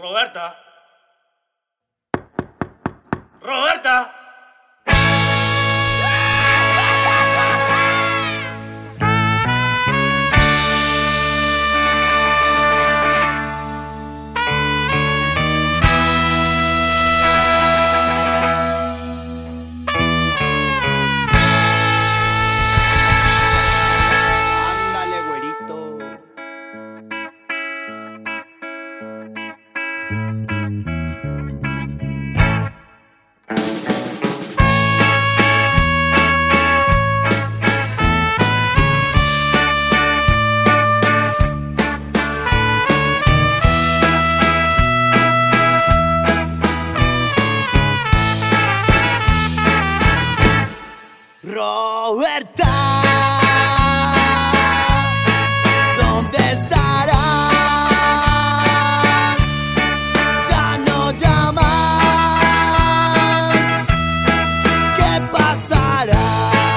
Roberta. Roberta. Ándale, güerito. Roberta, ¿dónde estarás? Ya no llamas, ¿qué pasará?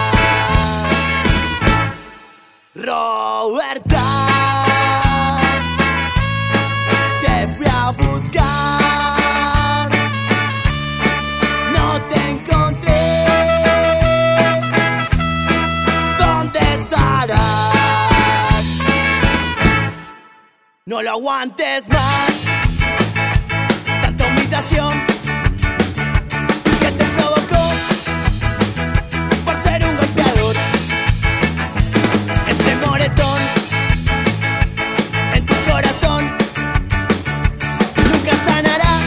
Roberta, te fui a buscar, no te encontré. No lo aguantes más, tanta humillación que te provocó por ser un golpeador. Ese moretón en tu corazón nunca sanará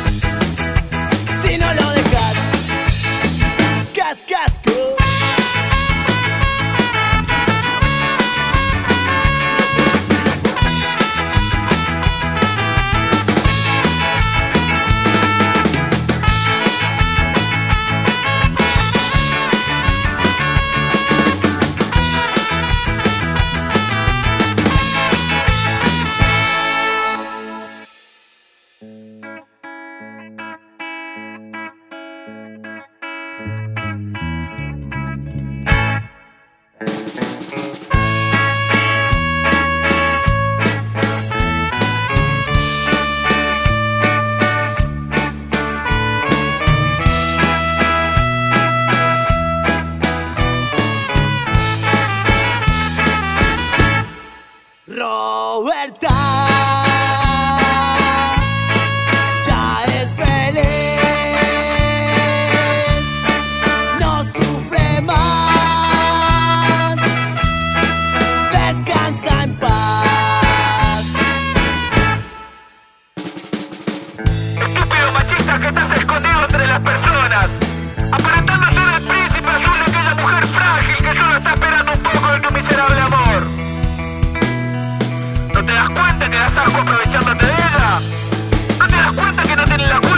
si no lo dejas. Cascasco. Roberta ya es feliz, no sufre más, descansa en paz. Estúpido machista que estás escondido entre las personas, aparentando ser el príncipe azul de aquella mujer frágil que solo está esperando un poco de tu miserable amor. ¿No te das cuenta que das algo aprovechándote de ella? ¿No te das cuenta que no tienes la culpa